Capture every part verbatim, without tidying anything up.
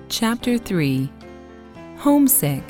Chapter three. Homesick.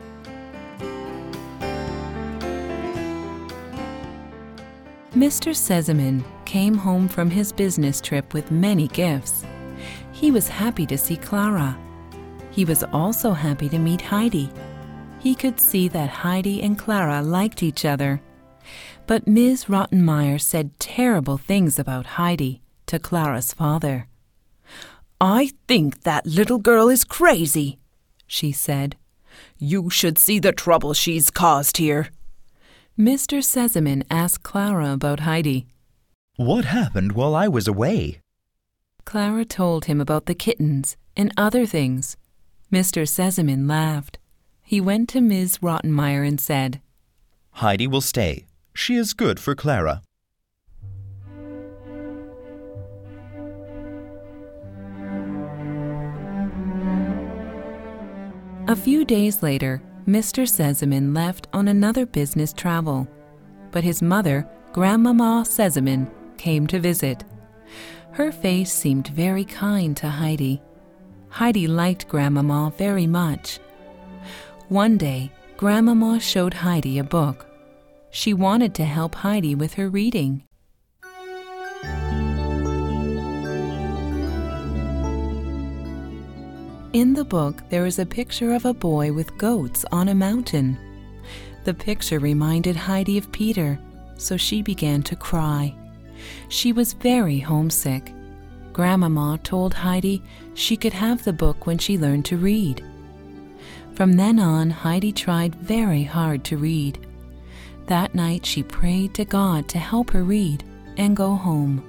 Mister Sesemann came home from his business trip with many gifts. He was happy to see Clara. He was also happy to meet Heidi. He could see that Heidi and Clara liked each other. But Miz Rottenmeier said terrible things about Heidi to Clara's father. "I think that little girl is crazy," she said. "You should see the trouble she's caused here." Mister Sesemann asked Clara about Heidi. "What happened while I was away?" Clara told him about the kittens and other things. Mister Sesemann laughed. He went to Miz Rottenmeier and said, "Heidi will stay. She is good for Clara." A few days later, Mister Sesemann left on another business travel. But his mother, Grandmama Sesemann, came to visit. Her face seemed very kind to Heidi. Heidi liked Grandmama very much. One day, Grandmama showed Heidi a book. She wanted to help Heidi with her reading. In the book, there is a picture of a boy with goats on a mountain. The picture reminded Heidi of Peter, so she began to cry. She was very homesick. Grandmama told Heidi she could have the book when she learned to read. From then on, Heidi tried very hard to read. That night, she prayed to God to help her read and go home.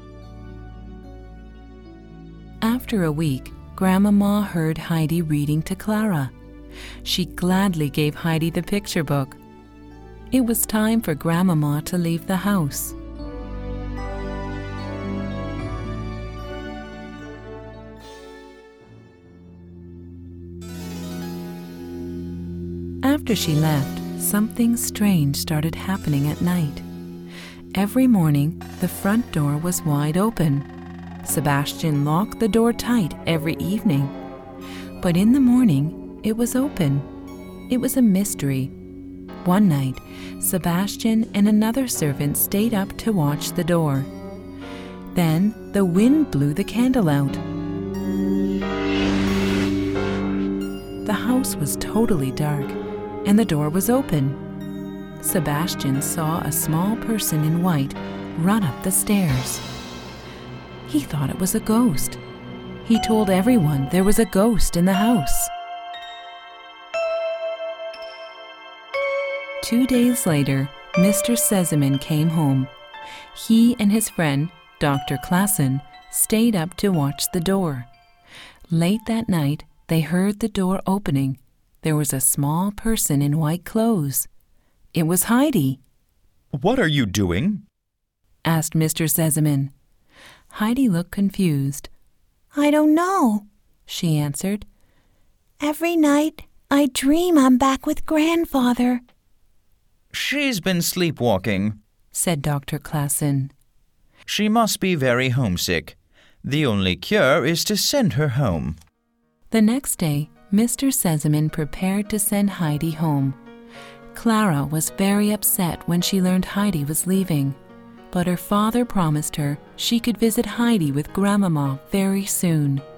After a week, Grandmama heard Heidi reading to Clara. She gladly gave Heidi the picture book. It was time for Grandmama to leave the house. After she left, something strange started happening at night. Every morning, the front door was wide open. Sebastian locked the door tight every evening. But in the morning, it was open. It was a mystery. One night, Sebastian and another servant stayed up to watch the door. Then the wind blew the candle out. The house was totally dark, and the door was open. Sebastian saw a small person in white run up the stairs. He thought it was a ghost. He told everyone there was a ghost in the house. Two days later, Mister Sesemann came home. He and his friend, Doctor Klassen, stayed up to watch the door. Late that night, they heard the door opening. There was a small person in white clothes. It was Heidi. "What are you doing?" asked Mister Sesemann. Heidi looked confused. "I don't know," she answered. "Every night I dream I'm back with Grandfather." "She's been sleepwalking," said Doctor Klassen. "She must be very homesick. The only cure is to send her home." The next day, Mister Sesemann prepared to send Heidi home. Clara was very upset when she learned Heidi was leaving, but her father promised her she could visit Heidi with Grandmama very soon.